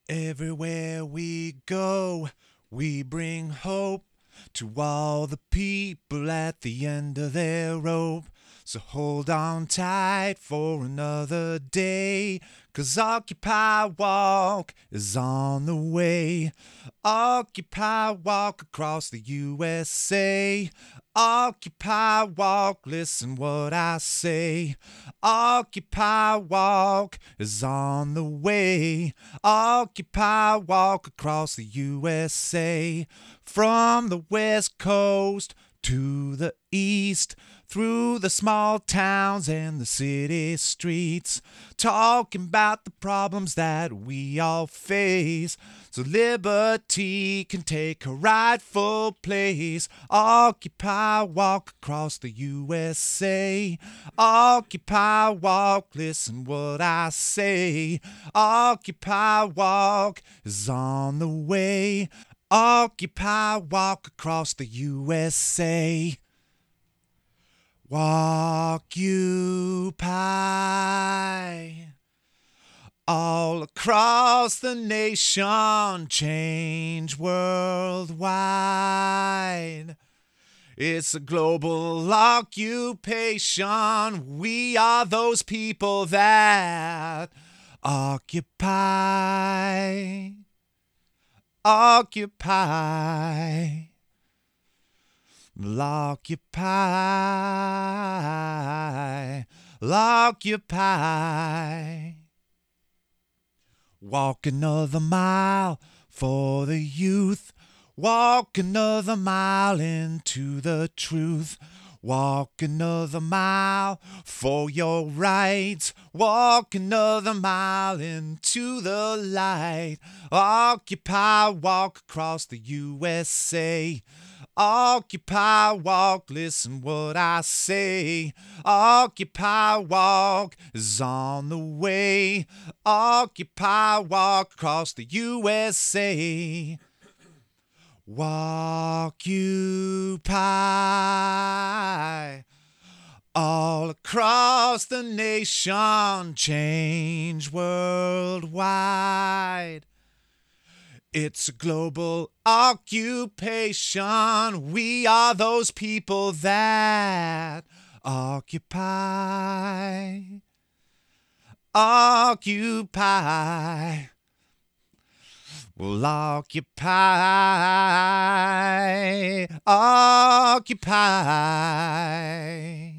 Everywhere we go, we bring hope to all the people at the end of their rope. So hold on tight for another day, 'cause Occupy Walk is on the way. Occupy Walk across the USA. Occupy Walk, listen what I say. Occupy Walk is on the way. Occupy Walk across the USA. From the West Coast to the East, through the small towns and the city streets, talking about the problems that we all face, so liberty can take her rightful place. Occupy Walk across the USA. Occupy Walk, listen what I say. Occupy Walk is on the way. Occupy Walk across the USA. Walkupy all across the nation, change worldwide. It's a global occupation. We are those people that occupy. Occupy. Occupy. Occupy. Walk another mile for the youth. Walk another mile into the truth. Walk another mile for your rights. Walk another mile into the light. Occupy Walk across the USA. Occupy Walk, listen what I say. Occupy Walk is on the way. Occupy Walk across the USA. Walkupy all across the nation, change worldwide. It's a global occupation. We are those people that occupy. Occupy. We'll occupy. Occupy.